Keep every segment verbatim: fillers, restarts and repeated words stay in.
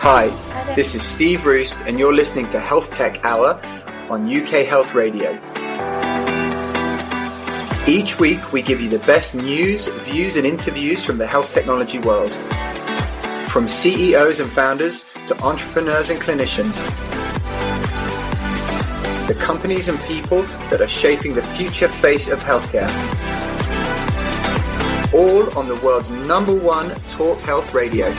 Hi, this is Steve Roost, and you're listening to Health Tech Hour on U K Health Radio. Each week, we give you the best news, views, and interviews from the health technology world. From C E Os and founders to entrepreneurs and clinicians, the companies and people that are shaping the future face of healthcare. All on the world's number one talk health radio.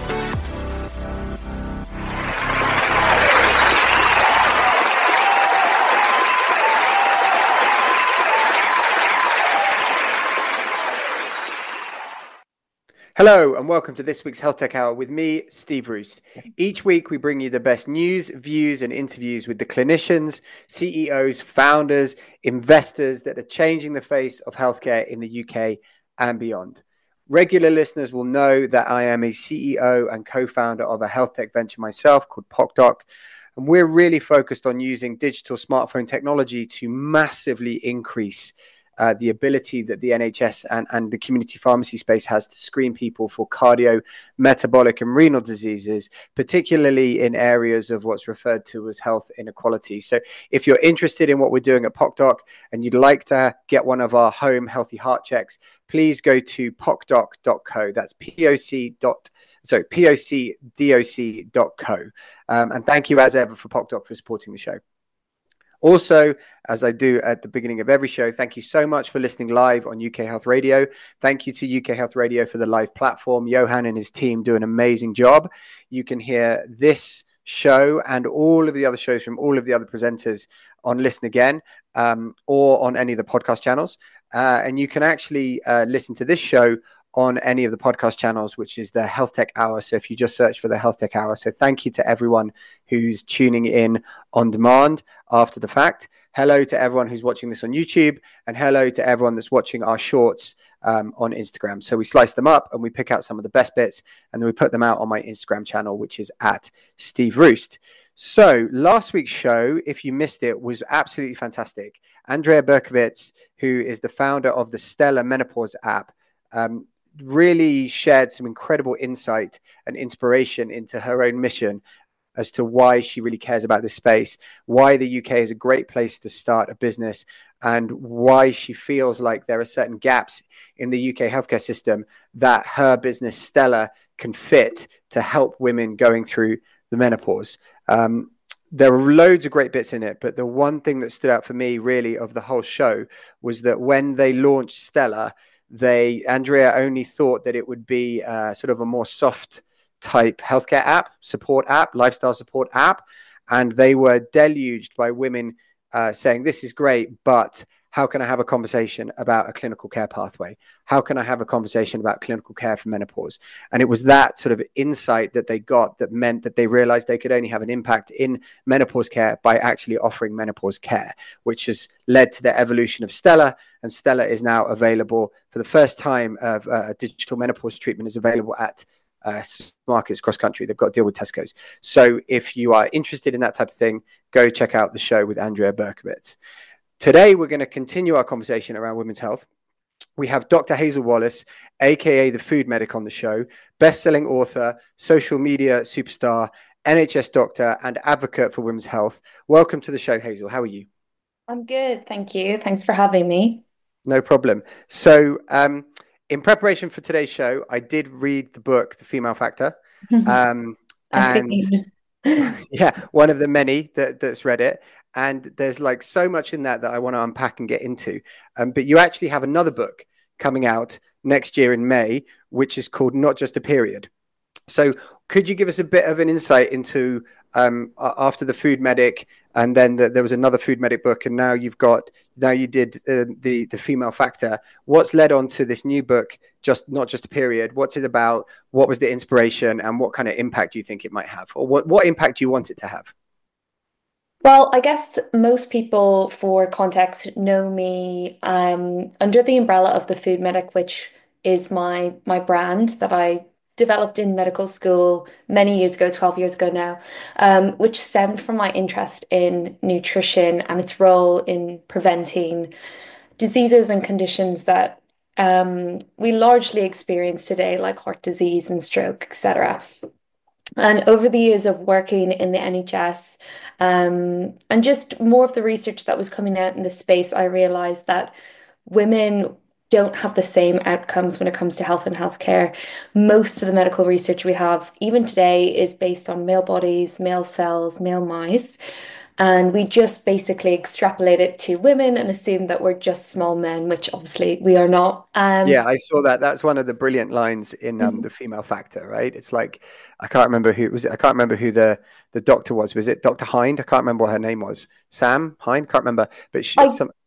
Hello and welcome to this week's Health Tech Hour with me, Steve Roost. Each week we bring you the best news, views and interviews with the clinicians, C E Os, founders, investors that are changing the face of healthcare in the U K and beyond. Regular listeners will know that I am a C E O and co-founder of a health tech venture myself called PocDoc. And we're really focused on using digital smartphone technology to massively increase Uh, the ability that the N H S and, and the community pharmacy space has to screen people for cardio, metabolic and renal diseases, particularly in areas of what's referred to as health inequality. So if you're interested in what we're doing at PocDoc and you'd like to get one of our home healthy heart checks, please go to pocdoc dot co. That's P-O-C dot sorry, P O C D O C dot co. Um, and thank you as ever for PocDoc for supporting the show. Also, as I do at the beginning of every show, thank you so much for listening live on U K Health Radio. Thank you to U K Health Radio for the live platform. Johan and his team do an amazing job. You can hear this show and all of the other shows from all of the other presenters on Listen Again um, or on any of the podcast channels. Uh, and you can actually uh, listen to this show on any of the podcast channels, which is the Health Tech Hour. So if you just search for the Health Tech Hour. So thank you to everyone who's tuning in on demand after the fact. Hello to everyone who's watching this on YouTube, and hello to everyone that's watching our shorts um, on Instagram. So we slice them up and we pick out some of the best bits, and then we put them out on my Instagram channel, which is at Steve Roost. So last week's show, if you missed it, was absolutely fantastic. Andrea Berkowitz, who is the founder of the Stella Menopause app, um, really shared some incredible insight and inspiration into her own mission as to why she really cares about this space, why the U K is a great place to start a business, and why she feels like there are certain gaps in the U K healthcare system that her business Stella can fit to help women going through the menopause. Um, there are loads of great bits in it, but the one thing that stood out for me really of the whole show was that when they launched Stella, they Andrea only thought that it would be uh, sort of a more soft type healthcare app, support app, lifestyle support app. And they were deluged by women uh, saying, this is great, but how can I have a conversation about a clinical care pathway? How can I have a conversation about clinical care for menopause? And it was that sort of insight that they got that meant that they realized they could only have an impact in menopause care by actually offering menopause care, which has led to the evolution of Stella. And Stella is now available for the first time of uh, digital menopause treatment is available at uh, markets cross country. They've got a deal with Tesco's. So if you are interested in that type of thing, go check out the show with Andrea Berkowitz. Today, we're going to continue our conversation around women's health. We have Doctor Hazel Wallace, a k a the Food Medic, on the show, best-selling author, social media superstar, N H S doctor, and advocate for women's health. Welcome to the show, Hazel. How are you? I'm good, thank you. Thanks for having me. No problem. So um, in preparation for today's show, I did read the book, The Female Factor. Um, and yeah, one of the many that, that's read it. And there's like so much in that that I want to unpack and get into. Um, but you actually have another book coming out next year in May, which is called Not Just a Period. So could you give us a bit of an insight into um, after the Food Medic, and then the, there was another Food Medic book, and now you've got, now you did uh, the, the Female Factor. What's led on to this new book, just Not Just a Period? What's it about? What was the inspiration, and what kind of impact do you think it might have? Or what, what impact do you want it to have? Well, I guess most people, for context, know me um, under the umbrella of the Food Medic, which is my my brand that I developed in medical school many years ago, twelve years ago now, um, which stemmed from my interest in nutrition and its role in preventing diseases and conditions that um, we largely experience today, like heart disease and stroke, et cetera. And over the years of working in the N H S, um, and just more of the research that was coming out in the space, I realized that women don't have the same outcomes when it comes to health and healthcare. Most of the medical research we have, even today, is based on male bodies, male cells, male mice. And we just basically extrapolate it to women and assume that we're just small men, which obviously we are not. Um, Yeah, I saw that. That's one of the brilliant lines in um, the Female Factor, right? It's like I can't remember who it was. I can't remember who the the doctor was. Was it Doctor Hind? I can't remember what her name was. Sam Hind? Can't remember. But she, I some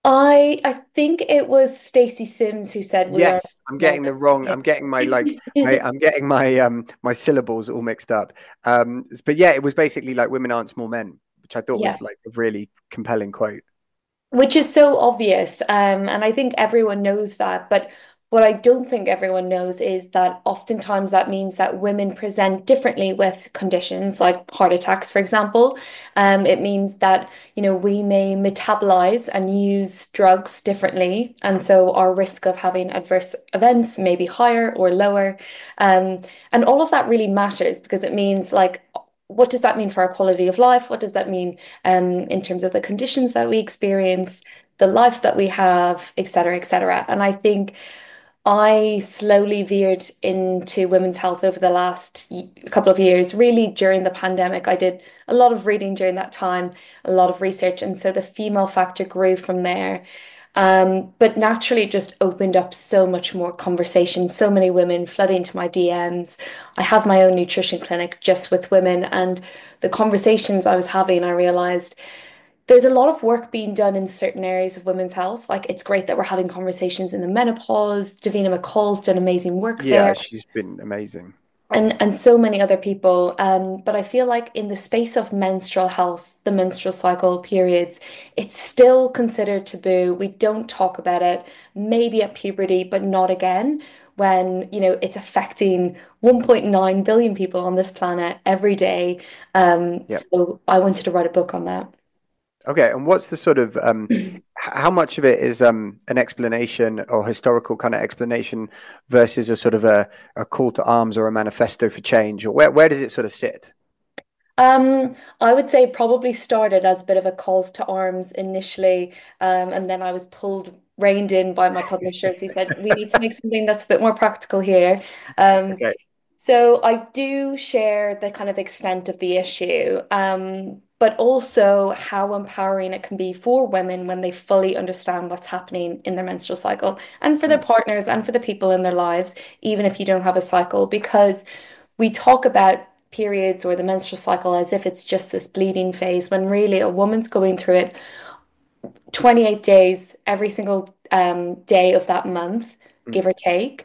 I I think it was Stacey Sims who said we are yes, I'm men. getting the wrong. Yeah. I'm getting my like my I'm getting my um my syllables all mixed up. Um, but yeah, it was basically like women aren't small men, which I thought Yeah. was like a really compelling quote. Which is so obvious. Um, and I think everyone knows that. But what I don't think everyone knows is that oftentimes that means that women present differently with conditions like heart attacks, for example. Um, it means that, you know, we may metabolize and use drugs differently. And so our risk of having adverse events may be higher or lower. Um, and all of that really matters because it means like, what does that mean for our quality of life? What does that mean um, in terms of the conditions that we experience, the life that we have, et cetera, et cetera. And I think I slowly veered into women's health over the last y- couple of years. Really, during the pandemic, I did a lot of reading during that time, a lot of research. And so the female factor grew from there. Um, but naturally, it just opened up so much more conversation, so many women flooding to my D Ms. I have my own nutrition clinic just with women, and the conversations I was having, I realized there's a lot of work being done in certain areas of women's health. Like it's great that we're having conversations in the menopause. Davina McCall's done amazing work Yeah, there, she's been amazing. and and so many other people. Um, but I feel like in the space of menstrual health, the menstrual cycle periods, it's still considered taboo. We don't talk about it, maybe at puberty, but not again. When, you know, it's affecting one point nine billion people on this planet every day. Um, Yeah. so I wanted to write a book on that. Okay, and what's the sort of um, h- how much of it is um, an explanation or historical kind of explanation versus a sort of a, a call to arms or a manifesto for change, or where where does it sort of sit? Um, I would say probably started as a bit of a call to arms initially, um, and then I was pulled, reined in by my publishers who said, we need to make something that's a bit more practical here. Um, Okay. so I do share the kind of extent of the issue, um, but also how empowering it can be for women when they fully understand what's happening in their menstrual cycle and for their Mm. partners and for the people in their lives, even if you don't have a cycle, because we talk about periods or the menstrual cycle as if it's just this bleeding phase, when really a woman's going through it twenty-eight days every single um, day of that month, Mm. give or take,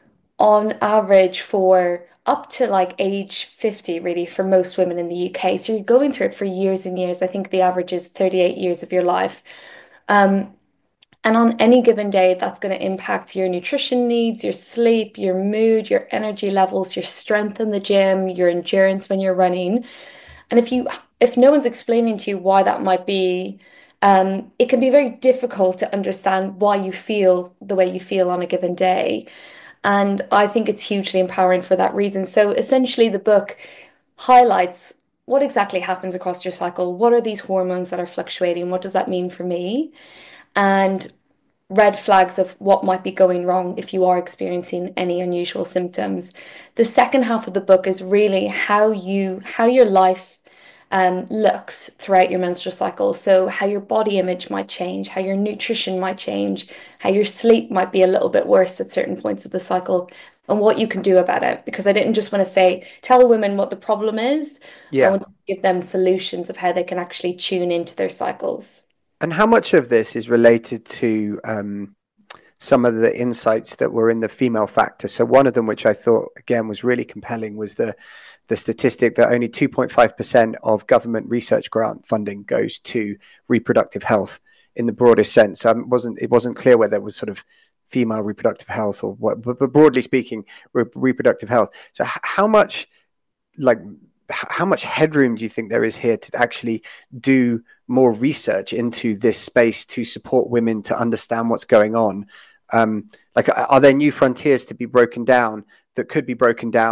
on average for up to like age fifty, really, for most women in the U K. So you're going through it for years and years. I think the average is thirty-eight years of your life. Um, and on any given day, that's going to impact your nutrition needs, your sleep, your mood, your energy levels, your strength in the gym, your endurance when you're running. And if you if no one's explaining to you why that might be, um, it can be very difficult to understand why you feel the way you feel on a given day. And I think it's hugely empowering for that reason. So essentially, the book highlights what exactly happens across your cycle. What are these hormones that are fluctuating? What does that mean for me? And red flags of what might be going wrong if you are experiencing any unusual symptoms. The second half of the book is really how you how your life um, looks throughout your menstrual cycle. So how your body image might change, how your nutrition might change, how your sleep might be a little bit worse at certain points of the cycle, and what you can do about it. Because I didn't just want to say, tell women what the problem is. I Yeah. want to give them solutions of how they can actually tune into their cycles. And how much of this is related to um, some of the insights that were in the female factor? So one of them, which I thought again was really compelling, was the the statistic that only two point five percent of government research grant funding goes to reproductive health in the broadest sense. Um, it wasn't it wasn't clear whether it was sort of female reproductive health or what, but, but broadly speaking, re- reproductive health. So h- how much like how much headroom do you think there is here to actually do more research into this space to support women to understand what's going on? Um, like, are there new frontiers to be broken down that could be broken down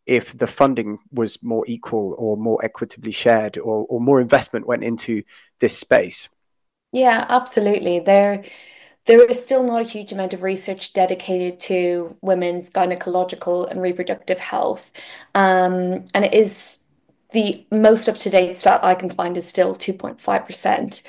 if the funding was more equal or more equitably shared, or, or more investment went into this space. Yeah, absolutely. There, there is still not a huge amount of research dedicated to women's gynecological and reproductive health. Um, and it is the most up-to-date stat I can find is still two point five percent.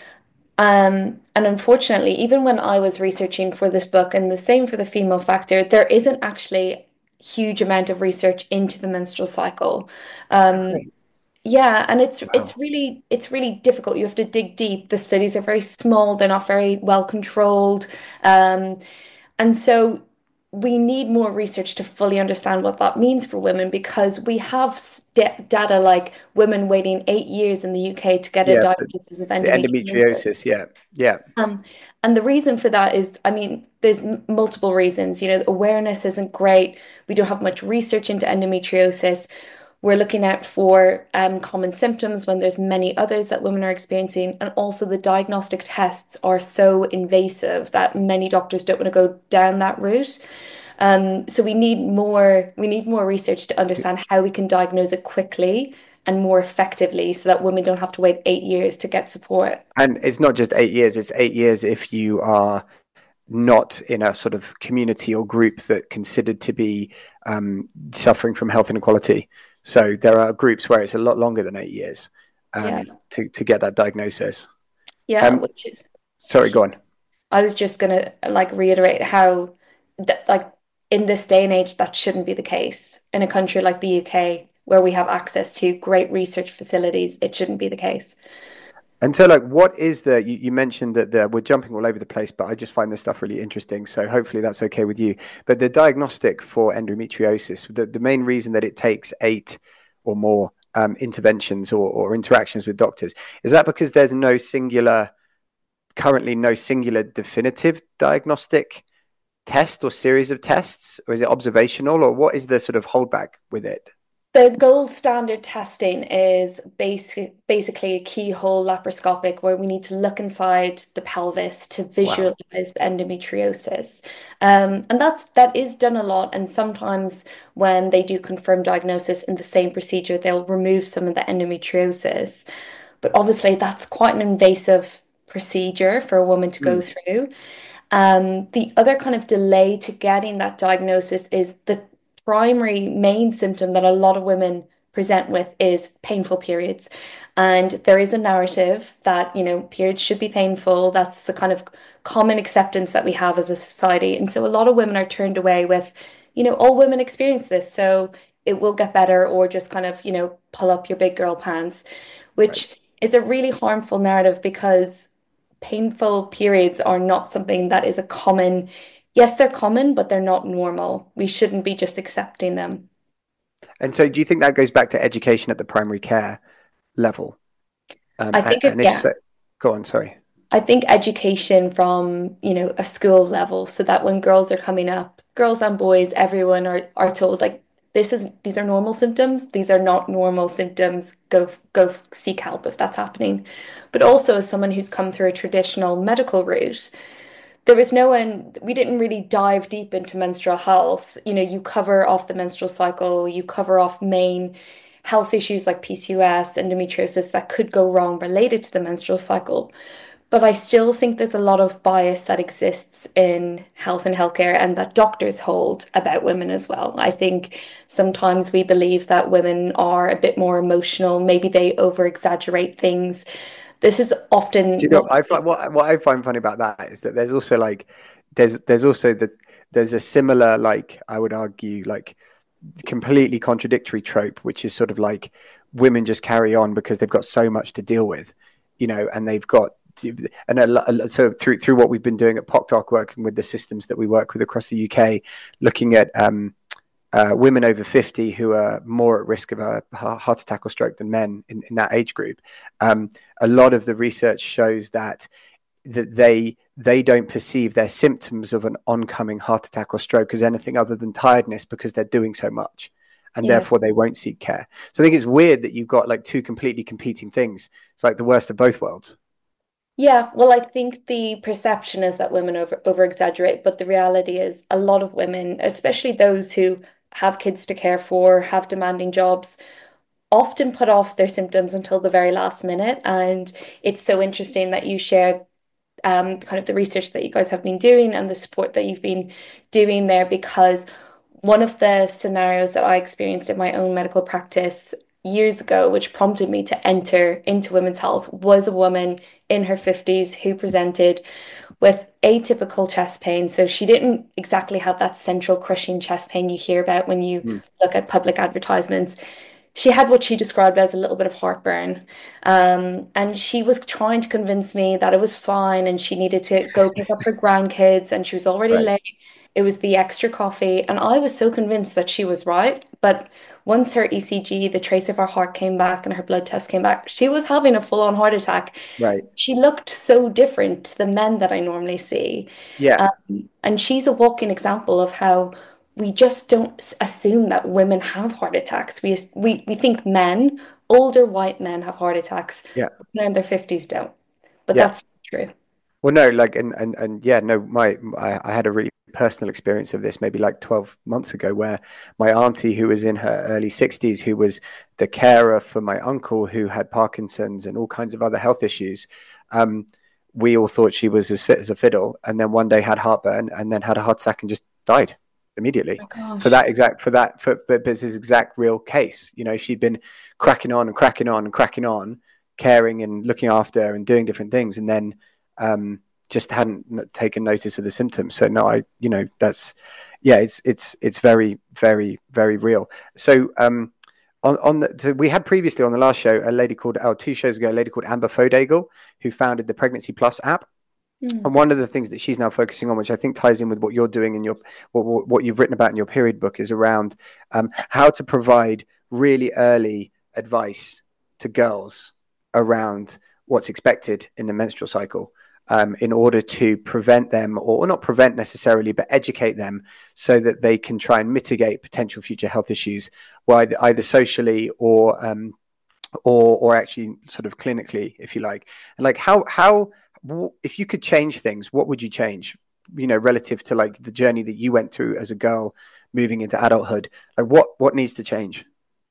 Um, and unfortunately, even when I was researching for this book, and the same for the female factor, there isn't actually huge amount of research into the menstrual cycle. Is that Um, right? yeah, and it's it's Wow. really it's really difficult. You have to dig deep. The studies are very small, they're not very well controlled. Um, and so we need more research to fully understand what that means for women because we have st data like women waiting eight years in the U K to get a Yeah, the, diagnosis of the endometriosis. endometriosis. Yeah, yeah. Um, and the reason for that is, I mean, there's m- multiple reasons. You know, awareness isn't great. We don't have much research into endometriosis. We're looking out for um, common symptoms when there's many others that women are experiencing. And also the diagnostic tests are so invasive that many doctors don't want to go down that route. Um, so we need more, we need more research to understand how we can diagnose it quickly and more effectively so that women don't have to wait eight years to get support. And it's not just eight years, it's eight years if you are not in a sort of community or group that considered to be um, suffering from health inequality. So there are groups where it's a lot longer than eight years Yeah. um, to, to get that diagnosis. Yeah, Um, which is sorry, go on. I was just gonna like reiterate how that like in this day and age that shouldn't be the case. In a country like the U K where we have access to great research facilities, it shouldn't be the case. And so, like, what is the, you, you mentioned that the, we're jumping all over the place, but I just find this stuff really interesting. So hopefully that's okay with you. But the diagnostic for endometriosis, the, the main reason that it takes eight or more um, interventions or, or interactions with doctors, is that because there's no singular, currently no singular definitive diagnostic test or series of tests? Or is it observational? Or what is the sort of holdback with it? The gold standard testing is basic, basically a keyhole laparoscopic where we need to look inside the pelvis to Wow. visualize the endometriosis. Um, and that's that is done a lot. And sometimes when they do confirm diagnosis in the same procedure, they'll remove some of the endometriosis. But obviously, that's quite an invasive procedure for a woman to go Mm. through. Um, the other kind of delay to getting that diagnosis is the primary main symptom that a lot of women present with is painful periods. And there is a narrative that, you know, periods should be painful. That's the kind of common acceptance that we have as a society. And so a lot of women are turned away with, you know, all women experience this, so it will get better, or just kind of, you know, pull up your big girl pants, Right. which is a really harmful narrative because painful periods are not something that is a common, yes, they're common, but they're not normal. We shouldn't be just accepting them. And so do you think that goes back to education at the primary care level? Um, I and, think it, and if yeah, so, go on, sorry. I think education from, you know, a school level so that when girls are coming up, girls and boys, everyone are are told like this is these are normal symptoms, these are not normal symptoms. Go go seek help if that's happening. But also as someone who's come through a traditional medical route, there was no one, we didn't really dive deep into menstrual health. You know, you cover off the menstrual cycle, you cover off main health issues like P C O S, endometriosis that could go wrong related to the menstrual cycle. But I still think there's a lot of bias that exists in health and healthcare and that doctors hold about women as well. I think sometimes we believe that women are a bit more emotional, maybe they over exaggerate things. This is Do often you know not. I find what what I find funny about that is that there's also like there's there's also the there's a similar, like, I would argue, like, completely contradictory trope, which is sort of like women just carry on because they've got so much to deal with, you know, and they've got to, and a, so through through what we've been doing at PocDoc, working with the systems that we work with across the U K, looking at um, uh, women over fifty who are more at risk of a heart attack or stroke than men in, in that age group. Um, a lot of the research shows that that they they don't perceive their symptoms of an oncoming heart attack or stroke as anything other than tiredness because they're doing so much, and Yeah. therefore they won't seek care. So I think it's weird that you've got like two completely competing things. It's like the worst of both worlds. Yeah, well, I think the perception is that women over over exaggerate, but the reality is a lot of women, especially those who have kids to care for, have demanding jobs, often put off their symptoms until the very last minute. And it's so interesting that you share um, kind of the research that you guys have been doing and the support that you've been doing there, because one of the scenarios that I experienced in my own medical practice years ago, which prompted me to enter into women's health, was a woman in her fifties who presented with atypical chest pain. So she didn't exactly have that central crushing chest pain you hear about when you Mm. look at public advertisements. She had what she described as a little bit of heartburn. Um, and she was trying to convince me that it was fine and she needed to go pick up her grandkids and she was already Right. late. It was the extra coffee. And I was so convinced that she was right. But once her E C G, the trace of her heart came back and her blood test came back, she was having a full-on heart attack. Right. She looked so different to the men that I normally see. Yeah. Um, and she's a walking example of how we just don't s- assume that women have heart attacks. We, we, we think men, older white men, have heart attacks, Yeah. women in their fifties don't. But Yeah. that's not true. Well, no, like, and and and yeah, no, my I, I had a really personal experience of this maybe like twelve months ago, where my auntie, who was in her early sixties, who was the carer for my uncle who had Parkinson's and all kinds of other health issues, um, we all thought she was as fit as a fiddle, and then one day had heartburn, and then had a heart attack and just died immediately. Oh For gosh. that exact, for that, for, for this exact real case, you know, she'd been cracking on and cracking on and cracking on, caring and looking after and doing different things, and then um, just hadn't taken notice of the symptoms. So no, I, you know, that's, yeah, it's it's it's very very very real. So um, on on the, so we had previously on the last show a lady called, oh, two shows ago, a lady called Amber Fodagel, who founded the Pregnancy Plus app. And Mm. one of the things that she's now focusing on, which I think ties in with what you're doing in your what, what you've written about in your period book, is around um, how to provide really early advice to girls around what's expected in the menstrual cycle, um, in order to prevent them, or not prevent necessarily, but educate them so that they can try and mitigate potential future health issues, either, either socially or um, or or actually sort of clinically, if you like. And like how how if you could change things, what would you change? You know, relative to like the journey that you went through as a girl moving into adulthood, like what what needs to change?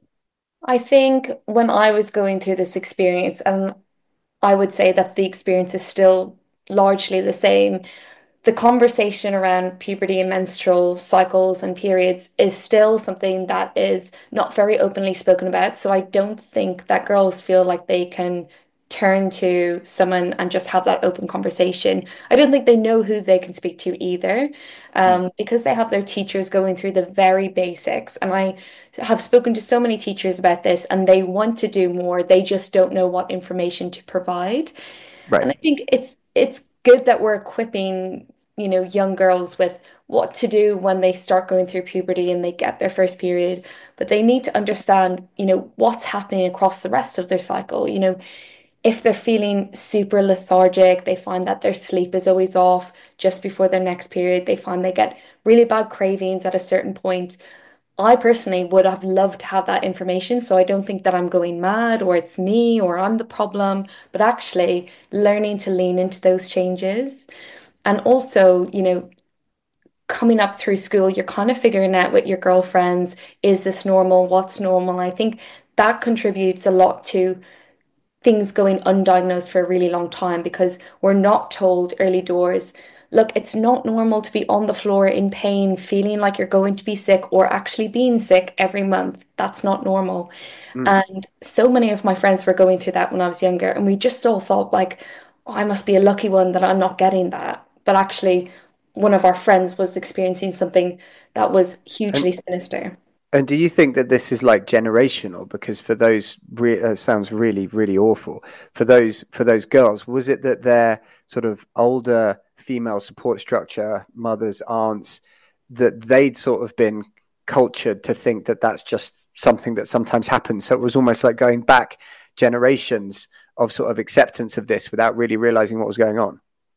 I think when I was going through this experience, and I would say that the experience is still largely the same, the conversation around puberty and menstrual cycles and periods is still something that is not very openly spoken about. So I don't think that girls feel like they can turn to someone and just have that open conversation. I don't think they know who they can speak to either, Mm. um, because they have their teachers going through the very basics. And I have spoken to so many teachers about this, and they want to do more. They just don't know what information to provide. Right. And I think it's it's good that we're equipping, you know, young girls with what to do when they start going through puberty and they get their first period, but they need to understand, you know, what's happening across the rest of their cycle. You know, if they're feeling super lethargic, they find that their sleep is always off just before their next period, they find they get really bad cravings at a certain point. I personally would have loved to have that information, so I don't think that I'm going mad or it's me or I'm the problem, but actually learning to lean into those changes. And also, you know, coming up through school, you're kind of figuring out with your girlfriends, is this normal? What's normal? I think that contributes a lot to things going undiagnosed for a really long time, because we're not told early doors, look, it's not normal to be on the floor in pain, feeling like you're going to be sick or actually being sick every month. That's not normal. Mm. And so many of my friends were going through that when I was younger, and we just all thought like, oh, I must be a lucky one that I'm not getting that. But actually, one of our friends was experiencing something that was And hugely sinister. and do you think that this is like generational? Because for those, re- uh, sounds really, really awful. For those, for those girls, was it that their sort of older female support structure, mothers, aunts, that they'd sort of been cultured to think that that's just something that sometimes happens? So it was almost like going back generations of sort of acceptance of this without really realizing what was going on.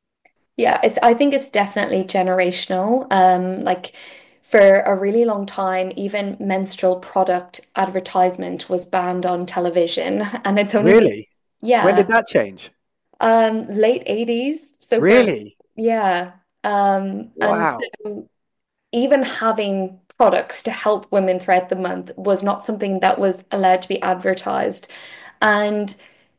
Yeah, it's, I think it's definitely generational. Um, like for a really long time, even menstrual product advertisement was banned on television, and it's only been, Really? When yeah, did that change? um, late eighties. So for, Really? yeah. Um, and Wow. so even having products to help women throughout the month was not something that was allowed to be advertised. And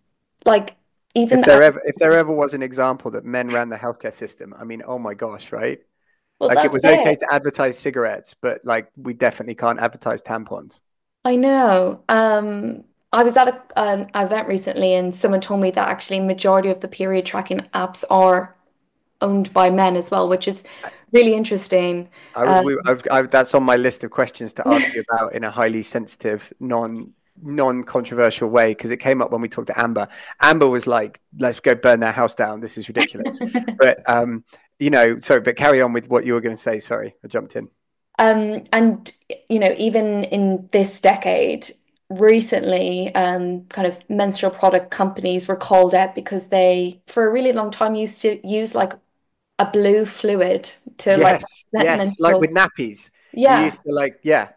like even If the, there ever if there ever was an example that men ran the healthcare system, I mean, oh my gosh, right? well, Like it that's was okay it. to advertise cigarettes, but like we definitely can't advertise tampons. I know. Um, I was at a, an event recently and someone told me that actually majority of the period tracking apps are owned by men as well, which is really interesting. I, Um, we, I've, I've, that's on my list of questions to ask you about in a highly sensitive, non non-controversial way, because it came up when we talked to Amber. Amber was like, "Let's go burn their house down. This is ridiculous." But um, you know, sorry, but carry on with what you were going to say. Sorry, I jumped in. Um, and you know, even in this decade, recently, um, kind of menstrual product companies were called out because they, for a really long time, used to use like a blue fluid to like Yes, represent yes, like with menstrual. nappies, you Yeah. used to like, yeah,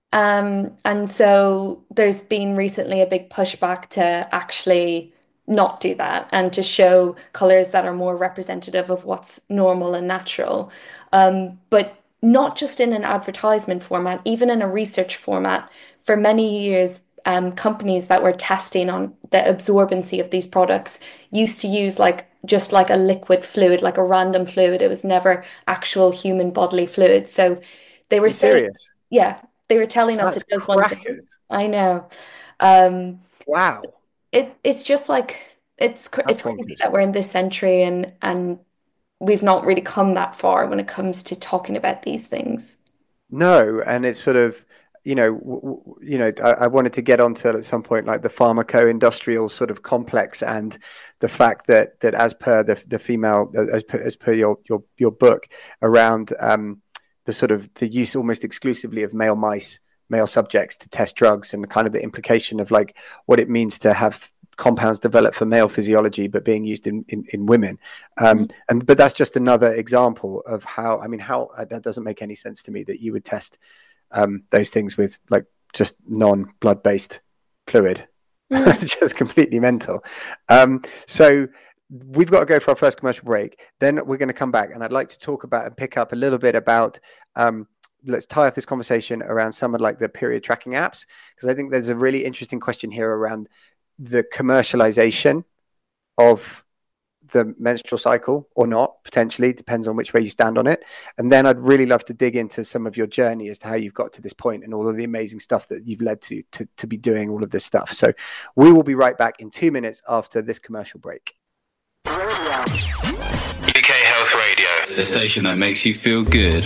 Um, and so there's been recently a big pushback to actually not do that and to show colors that are more representative of what's normal and natural. Um, but not just in an advertisement format, even in a research format. For many years, um, companies that were testing on the absorbency of these products used to use like just like a liquid fluid, like a random fluid. It was never actual human bodily fluid. So they were you saying, serious? yeah, they were telling us That's it does one thing. crackers. I know. Um, Wow, it it's just like it's cr- that's it's crazy bonkers. that we're in this century and and we've not really come that far when it comes to talking about these things. No, and it's sort of, you know, w w you know, I, I wanted to get onto at some point like the pharmaco-industrial sort of complex and the fact that that as per the the female as per, as per your your your book around um, the sort of the use almost exclusively of male mice, male subjects to test drugs and kind of the implication of like what it means to have compounds developed for male physiology but being used in in, in women. Um, Mhm. and but that's just another example of how, I mean, how uh, that doesn't make any sense to me that you would test um, those things with like just non-blood based fluid. Mm. Just completely mental. Um, so we've got to go for our first commercial break. Then we're going to come back, and I'd like to talk about and pick up a little bit about. Um, let's tie off this conversation around some of like the period tracking apps, because I think there's a really interesting question here around the commercialization of the menstrual cycle or not, potentially depends on which way you stand on it. And then I'd really love to dig into some of your journey as to how you've got to this point and all of the amazing stuff that you've led to to, to be doing all of this stuff. So we will be right back in two minutes after this commercial break. U K Health Radio, the station that makes you feel good.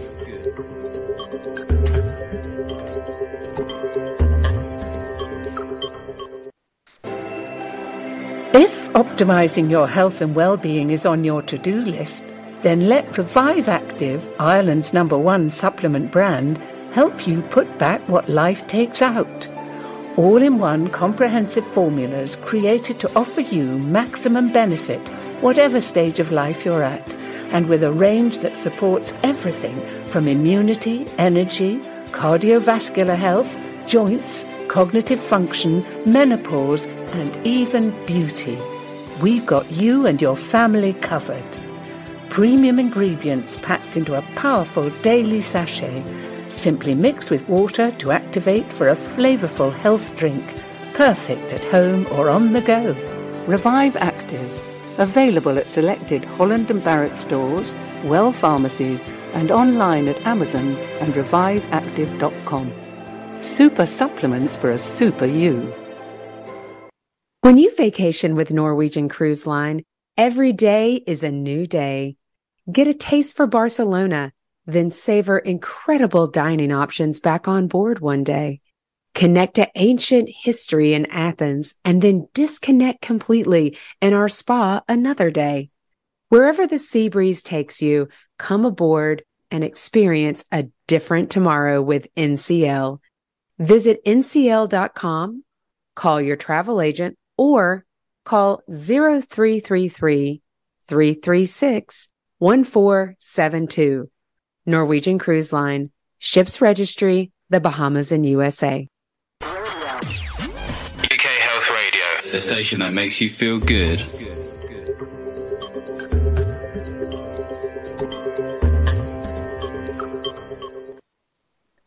If optimizing your health and well-being is on your to-do list, then let Revive Active, Ireland's number one supplement brand, help you put back what life takes out. All-in-one comprehensive formulas created to offer you maximum benefit, whatever stage of life you're at, and with a range that supports everything from immunity, energy, cardiovascular health, joints, cognitive function, menopause, and even beauty. We've got you and your family covered. Premium ingredients packed into a powerful daily sachet. Simply mix with water to activate for a flavorful health drink. Perfect at home or on the go. Revive Active. Available at selected Holland and Barrett stores, Well pharmacies, and online at Amazon and revive active dot com. Super supplements for a super you. When you vacation with Norwegian Cruise Line, every day is a new day. Get a taste for Barcelona, then savor incredible dining options back on board one day. Connect to ancient history in Athens and then disconnect completely in our spa another day. Wherever the sea breeze takes you, come aboard and experience a different tomorrow with N C L. Visit N C L dot com, call your travel agent, or call zero three three three, three three six, one four seven two. Norwegian Cruise Line, Ships Registry, the Bahamas and U S A. U K Health Radio, the station that makes you feel good.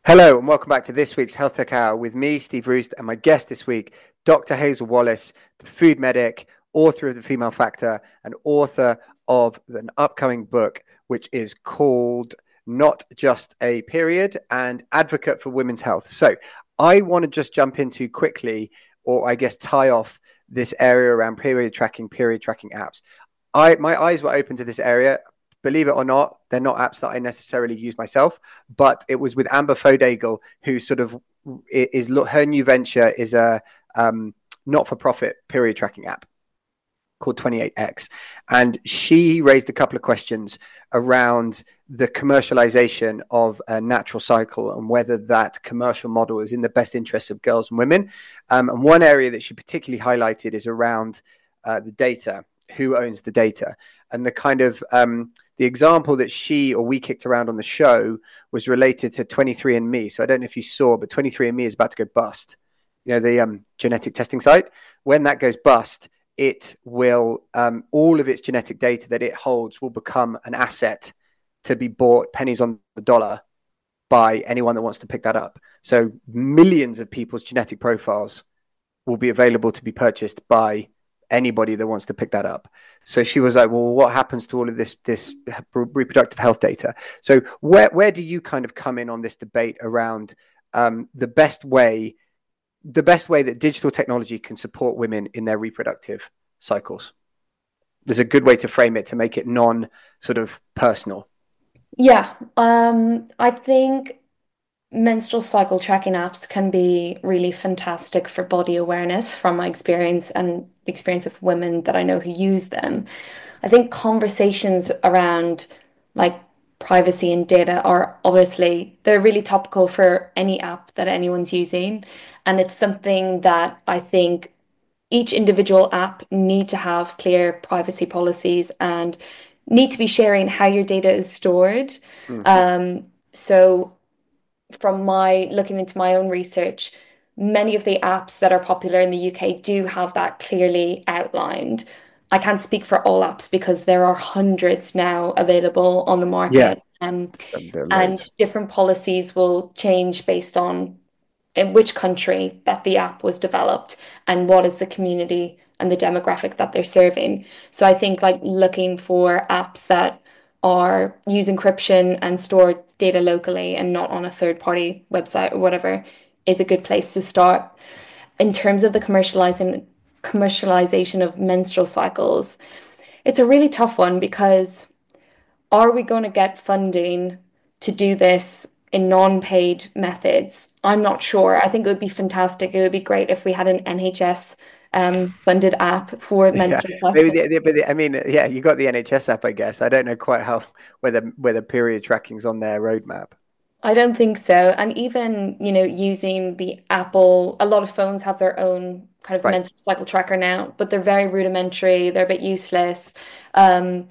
Hello and welcome back to this week's Health Tech Hour with me, Steve Roost, and my guest this week, Doctor Hazel Wallace, the food medic, author of The Female Factor, and author of an upcoming book, which is called Not Just a Period, and advocate for women's health. So I want to just jump into quickly, or I guess tie off this area around period tracking, period tracking apps. I my eyes were open to this area. Believe it or not, they're not apps that I necessarily use myself, but it was with Amber Fodagel, who sort of is, her new venture is a um, not-for-profit period tracking app called twenty-eight X. And she raised a couple of questions around the commercialization of a natural cycle and whether that commercial model is in the best interests of girls and women. Um, and one area that she particularly highlighted is around uh, the data, who owns the data, and the kind of um, the example that she or we kicked around on the show was related to twenty-three and me. So I don't know if you saw, but twenty-three and me is about to go bust. You know, the um, genetic testing site. When that goes bust, it will, um, all of its genetic data that it holds will become an asset to be bought pennies on the dollar by anyone that wants to pick that up. So millions of people's genetic profiles will be available to be purchased by anybody that wants to pick that up. So she was like, well, what happens to all of this this reproductive health data? So where where do you kind of come in on this debate around um, the best way, the best way that digital technology can support women in their reproductive cycles? There's a good way to frame it to make it non sort of personal. Yeah, um, I think menstrual cycle tracking apps can be really fantastic for body awareness from my experience and the experience of women that I know who use them. I think conversations around like privacy and data are obviously, they're really topical for any app that anyone's using. And it's something that I think each individual app need to have clear privacy policies and need to be sharing how your data is stored. Mm-hmm. Um, so from my looking into my own research, many of the apps that are popular in the U K do have that clearly outlined. I can't speak for all apps because there are hundreds now available on the market. Yeah. Um, and different policies will change based on in which country that the app was developed and what is the community and the demographic that they're serving. So I think like looking for apps that are use encryption and store data locally and not on a third-party website or whatever is a good place to start. In terms of the commercializing commercialization of menstrual cycles, it's a really tough one because are we going to get funding to do this in non-paid methods? I'm not sure. I think it would be fantastic. It would be great if we had an N H S um funded app for menstrual cycles. Maybe the, the, but the, I mean, yeah, you got the N H S app, I guess. I don't know quite how whether whether period tracking's on their roadmap. I don't think so. And even, you know, using the Apple, a lot of phones have their own kind of right. menstrual cycle tracker now, but they're very rudimentary. They're a bit useless. Um,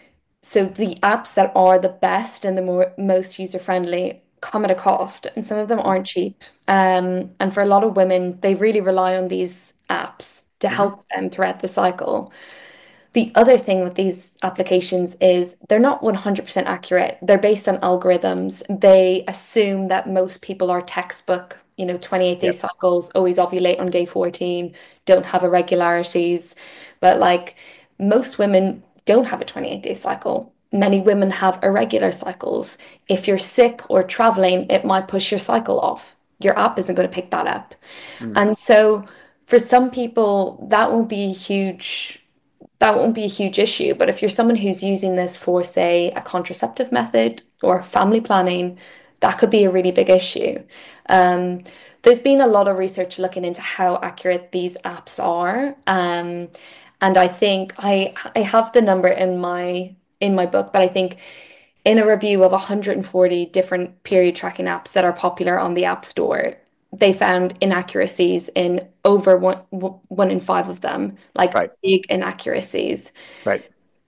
so the apps that are the best and the more most user-friendly come at a cost, and some of them aren't cheap. Um, and for a lot of women, they really rely on these apps to mm-hmm. help them throughout the cycle. The other thing with these applications is they're not one hundred percent accurate. They're based on algorithms. They assume that most people are textbook, you know, twenty-eight day yep. cycles, always ovulate on day fourteen, don't have irregularities. But like most women don't have a twenty-eight day cycle. Many women have irregular cycles. If you're sick or traveling, it might push your cycle off. Your app isn't going to pick that up. Mm. And so for some people, that won't be a huge that won't be a huge issue. But if you're someone who's using this for, say, a contraceptive method or family planning, that could be a really big issue. Um, there's been a lot of research looking into how accurate these apps are. Um, and I think I I have the number in my in my book, but I think in a review of one hundred forty different period tracking apps that are popular on the App Store, they found inaccuracies in over one one in five of them, like right. big inaccuracies. Right.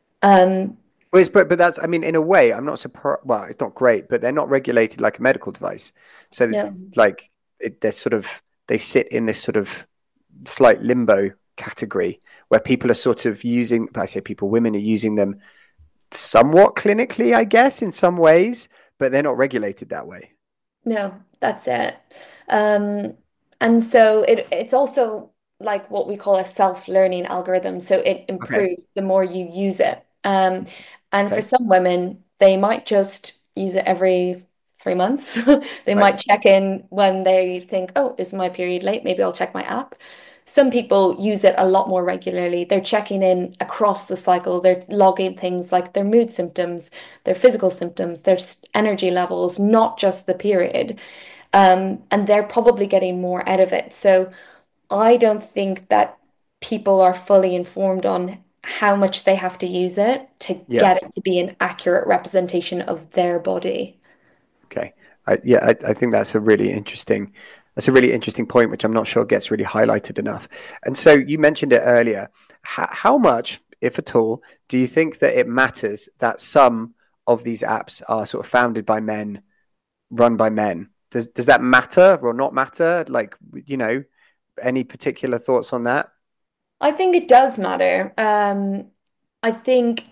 Um. Well, it's, but but that's I mean, in a way, I'm not surprised. Well, it's not great, but they're not regulated like a medical device. So no. like it, they're sort of they sit in this sort of slight limbo category where people are sort of using. I say people, women are using them somewhat clinically, I guess, in some ways, but they're not regulated that way. No, that's it. Um, and so it it's also like what we call a self-learning algorithm. So it Okay. improves the more you use it. Um, and for Okay. some women, they might just use it every three months. They Right. might check in when they think, oh, is my period late? Maybe I'll check my app. Some people use it a lot more regularly. They're checking in across the cycle. They're logging things like their mood symptoms, their physical symptoms, their s- energy levels, not just the period. Um, and they're probably getting more out of it. So I don't think that people are fully informed on how much they have to use it to Yeah. get it to be an accurate representation of their body. Okay. I, yeah, I, I think that's a really interesting, that's a really interesting point, which I'm not sure gets really highlighted enough. And so you mentioned it earlier. H- how much, if at all, do you think that it matters that some of these apps are sort of founded by men, run by men? Does does that matter or not matter? Like, you know, any particular thoughts on that? I think it does matter. Um, I think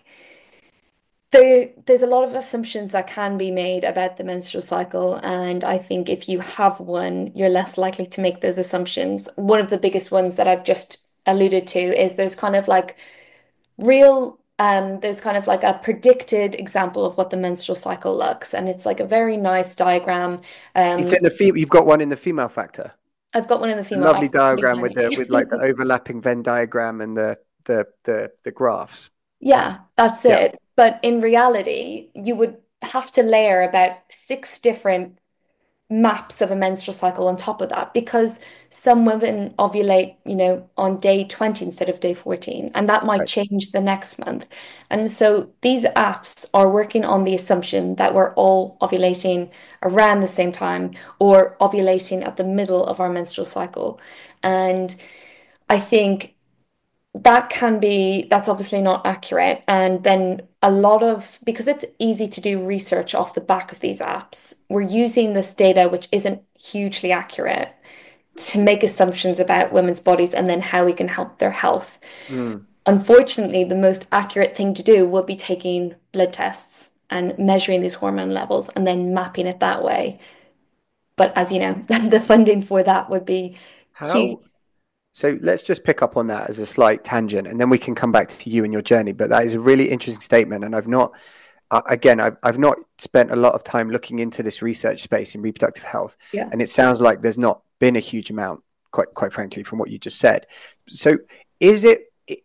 there, there's a lot of assumptions that can be made about the menstrual cycle, and I think if you have one, you're less likely to make those assumptions. One of the biggest ones that I've just alluded to is there's kind of like real um there's kind of like a predicted example of what the menstrual cycle looks, and it's like a very nice diagram. It's um in the fe- you've got one in the female factor. I've got one in the A female. I lovely can send you diagram with mine, the with like the mate. overlapping Venn diagram and the the the the graphs. Yeah, that's Yeah. it. But in reality, you would have to layer about six different maps of a menstrual cycle on top of that, because some women ovulate, you know, on day twenty instead of day fourteen, and that might Right. change the next month. And so these apps are working on the assumption that we're all ovulating around the same time or ovulating at the middle of our menstrual cycle. And I think that can be, that's obviously not accurate. And then a lot of, because it's easy to do research off the back of these apps, we're using this data, which isn't hugely accurate, to make assumptions about women's bodies and then how we can help their health. Mm. Unfortunately, the most accurate thing to do would be taking blood tests and measuring these hormone levels and then mapping it that way. But as you know, the funding for that would be huge. How So let's just pick up on that as a slight tangent, and then we can come back to you and your journey. But that is a really interesting statement, and I've not, uh, again, I've I've not spent a lot of time looking into this research space in reproductive health, Yeah. and it sounds like there's not been a huge amount, quite quite frankly, from what you just said. So, is it, it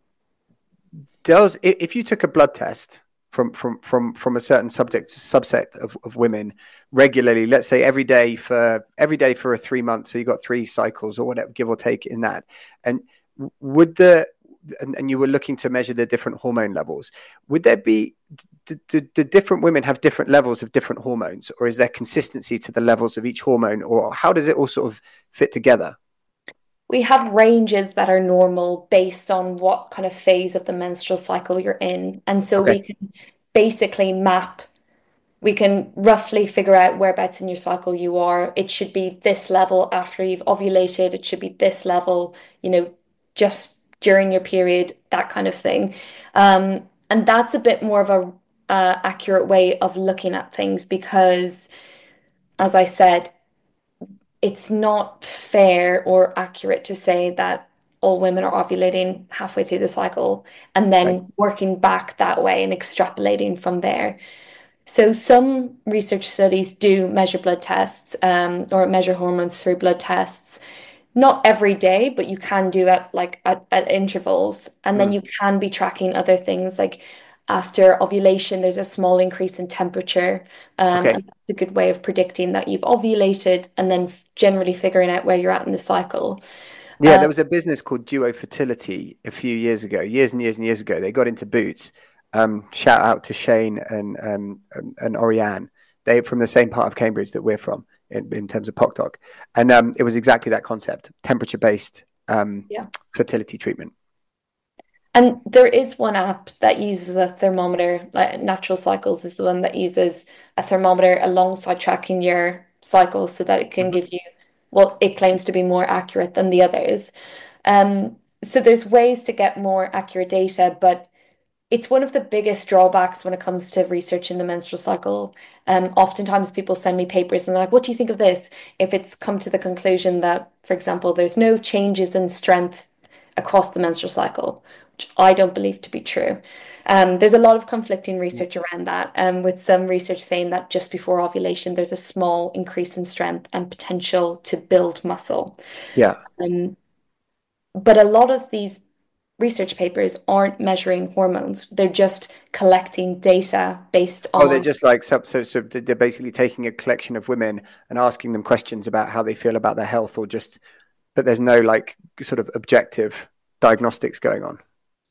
does i- if you took a blood test from from from from a certain subject subset of, of women regularly, let's say every day for every day for a three months, so you got three cycles or whatever, give or take in that, and would the and, and you were looking to measure the different hormone levels, would there be, do, do, do different women have different levels of different hormones, or is there consistency to the levels of each hormone, or how does it all sort of fit together? We have ranges that are normal based on what kind of phase of the menstrual cycle you're in. And so Okay. we can basically map, we can roughly figure out whereabouts in your cycle you are. It should be this level after you've ovulated. It should be this level, you know, just during your period, that kind of thing. Um, and that's a bit more of a uh, accurate way of looking at things because, as I said, it's not fair or accurate to say that all women are ovulating halfway through the cycle and Right. then working back that way and extrapolating from there. So some research studies do measure blood tests um, or measure hormones through blood tests. Not every day, but you can do it like at, at intervals. And then Mm. you can be tracking other things like after ovulation, there's a small increase in temperature. Um, Okay. and that's a good way of predicting that you've ovulated and then f- generally figuring out where you're at in the cycle. Yeah, Uh, there was a business called Duo Fertility a few years ago, years and years and years ago. They got into boots. Um, shout out to Shane and um, and, and Oriane. They from the same part of Cambridge that we're from in, in terms of PocDoc. And um, it was exactly that concept, temperature based um, yeah. fertility treatment. And there is one app that uses a thermometer, like Natural Cycles is the one that uses a thermometer alongside tracking your cycles so that it can Mhm. give you what it claims to be more accurate than the others. Um, so there's ways to get more accurate data, but it's one of the biggest drawbacks when it comes to research in the menstrual cycle. Um, oftentimes people send me papers and they're like, what do you think of this? If it's come to the conclusion that, for example, there's no changes in strength across the menstrual cycle, which I don't believe to be true. Um, there's a lot of conflicting research around that, um, with some research saying that just before ovulation, there's a small increase in strength and potential to build muscle. Yeah. Um, but a lot of these research papers aren't measuring hormones. They're just collecting data based Oh, they're on, just like so, so so they're basically taking a collection of women and asking them questions about how they feel about their health, or just, but there's no like sort of objective diagnostics going on.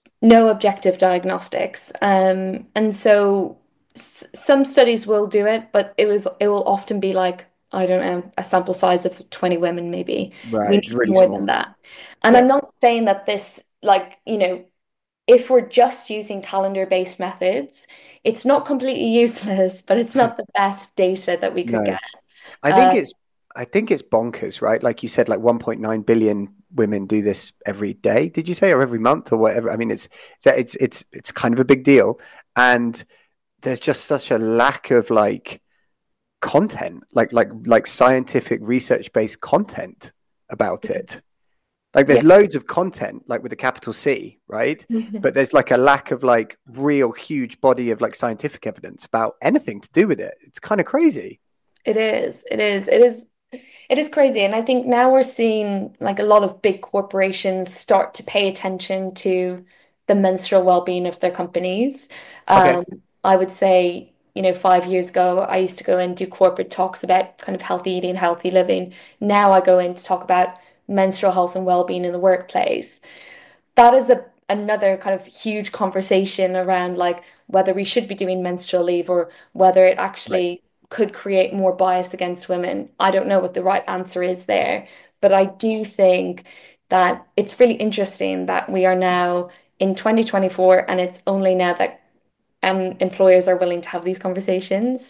no objective diagnostics. Um, and so s some studies will do it, but it was it will often be like, I don't know, a sample size of twenty women maybe. We Right, need really more small. than that. And Yeah. I'm not saying that this, like, you know, if we're just using calendar-based methods, it's not completely useless, but it's not the best data that we could No. get. I think Uh, it's I think it's bonkers, right? Like you said, like one point nine billion women do this every day. Did you say, or every month, or whatever? I mean, it's it's it's it's it's kind of a big deal, and there's just such a lack of like content, like like like scientific research based content about it. Like yeah. there's loads of content, like with a capital C, right? But there's like a lack of like real huge body of like scientific evidence about anything to do with it. It's kind of crazy. It is. It is. It is. It is crazy. And I think now we're seeing like a lot of big corporations start to pay attention to the menstrual well-being of their companies. Okay. Um, I would say, you know, five years ago, I used to go and do corporate talks about kind of healthy eating, healthy living. Now I go in to talk about menstrual health and well-being in the workplace. That is a another kind of huge conversation around like whether we should be doing menstrual leave or whether it Right. actually could create more bias against women. I don't know what the right answer is there, but I do think that it's really interesting that we are now in twenty twenty-four and it's only now that um, employers are willing to have these conversations.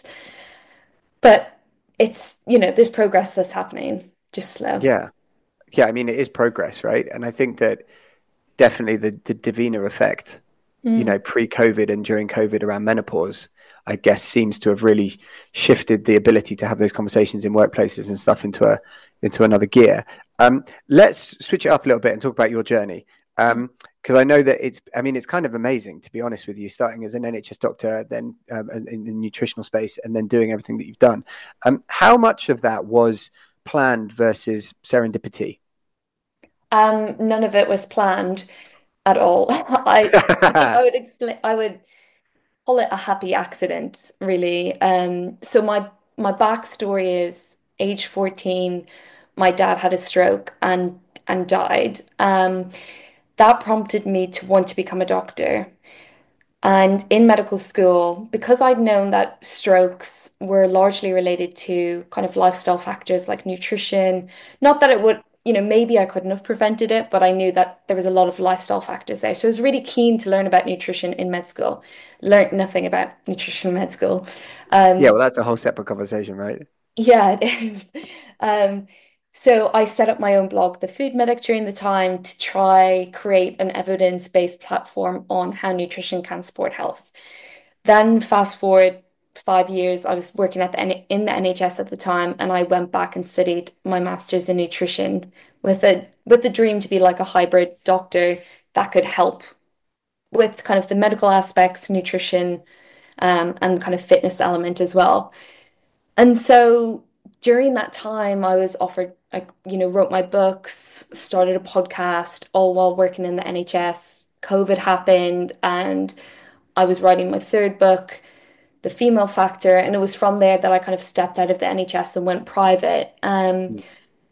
But it's, you know, there's progress that's happening, just slow. Yeah. Yeah. I mean, it is progress, right? And I think that definitely the, the Davina effect, you Mm. know, pre-COVID and during COVID around menopause, I guess seems to have really shifted the ability to have those conversations in workplaces and stuff into a into another gear. Um, let's switch it up a little bit and talk about your journey. Um, because I know that it's, I mean, it's kind of amazing, to be honest with you, starting as an N H S doctor, then um, in the nutritional space, and then doing everything that you've done. Um, how much of that was planned versus serendipity? Um, none of it was planned at all. I I think I would explain I would call it a happy accident, really. Um, so my my backstory is age fourteen, my dad had a stroke and and died. Um, that prompted me to want to become a doctor. And in medical school, because I'd known that strokes were largely related to kind of lifestyle factors like nutrition, not that it would, you know, maybe I couldn't have prevented it, but I knew that there was a lot of lifestyle factors there. So I was really keen to learn about nutrition in med school. Learned nothing about nutrition in med school. Yeah, Um, well, that's a whole separate conversation, right? yeah, it is. Um, so I set up my own blog, The Food Medic, during the time to try create an evidence-based platform on how nutrition can support health. Then fast forward five years, I was working at the N in the N H S at the time, and I went back and studied my master's in nutrition with a with the dream to be like a hybrid doctor that could help with kind of the medical aspects, nutrition, um, and kind of fitness element as well. And so during that time, I was offered, like, you know, wrote my books, started a podcast, all while working in the N H S. COVID happened, and I was writing my third book, The Female Factor, and it was from there that I kind of stepped out of the N H S and went private. Um, Mm.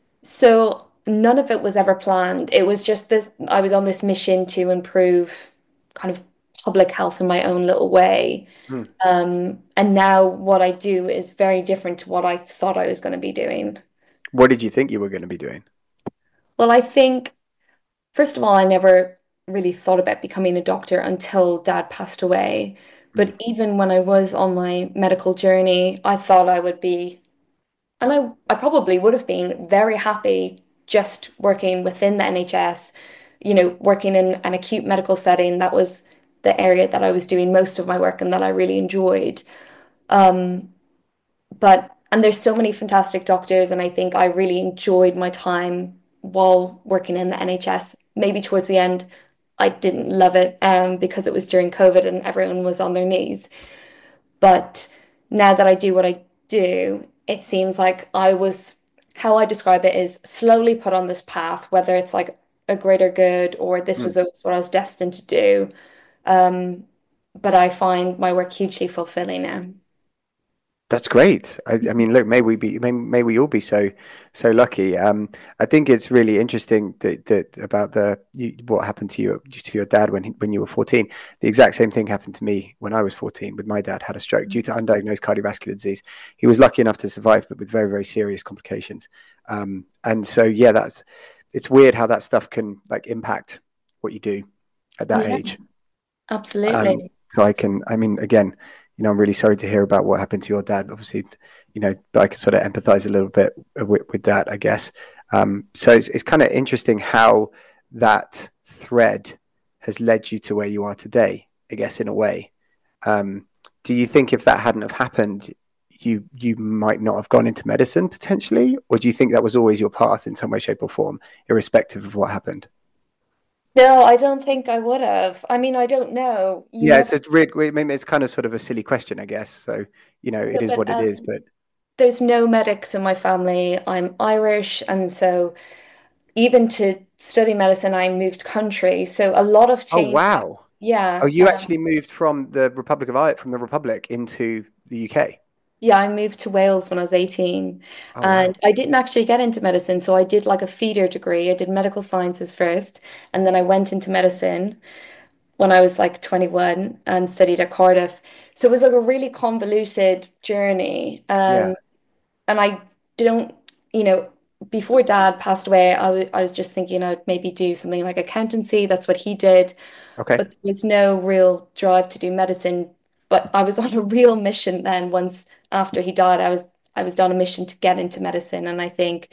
so none of it was ever planned. It was just this, I was on this mission to improve kind of public health in my own little way. Mm. Um, and now what I do is very different to what I thought I was going to be doing. What did you think you were going to be doing? Well, I think, first of all, I never really thought about becoming a doctor until dad passed away. Mm. But even when I was on my medical journey, I thought I would be, and I, I probably would have been very happy just working within the N H S, you know, working in an acute medical setting that was the area that I was doing most of my work and that I really enjoyed. Um, but and there's so many fantastic doctors, and I think I really enjoyed my time while working in the N H S. Maybe towards the end, I didn't love it um, because it was during COVID and everyone was on their knees. But now that I do what I do, it seems like I was, how I describe it is slowly put on this path, whether it's like a greater good or this was Mm. always what I was destined to do. Um, but I find my work hugely fulfilling now. That's great. I, I mean, look, may we be, may, may we all be so, so lucky. Um, I think it's really interesting that, that about the you, what happened to you to your dad when he, when you were fourteen. The exact same thing happened to me when I was fourteen. With my dad, had a stroke due to undiagnosed cardiovascular disease. He was lucky enough to survive, but with very, very serious complications. Um, and so, yeah, that's it's weird how that stuff can like impact what you do at that Yeah, age. absolutely. Um, so I can, I mean, again. You know, I'm really sorry to hear about what happened to your dad. Obviously, you know, but I can sort of empathize a little bit with, with that, I guess. Um, so it's, it's kind of interesting how that thread has led you to where you are today, I guess, in a way. Um, do you think if that hadn't have happened, you you might not have gone into medicine potentially? Or do you think that was always your path in some way, shape or form, irrespective of what happened? No, I don't think I would have. I mean, I don't know. You Yeah, know, it's a really, I mean, it's kind of sort of a silly question, I guess. So, you know, it is but what it is, um, but there's no medics in my family. I'm Irish, and so even to study medicine, I moved country. So a lot of oh, change. wow. Oh, Yeah, you um, actually moved from the Republic of Ireland, from the Republic into the U K. yeah, I moved to Wales when I was eighteen, Oh, wow. and I didn't actually get into medicine. So I did like a feeder degree. I did medical sciences first, and then I went into medicine when I was like twenty-one and studied at Cardiff. So it was like a really convoluted journey. Yeah. Um, and I don't, you know, before dad passed away, I was I was just thinking I'd maybe do something like accountancy. That's what he did. Okay. But there was no real drive to do medicine. But I was on a real mission then once after he died, I was I was on a mission to get into medicine. And I think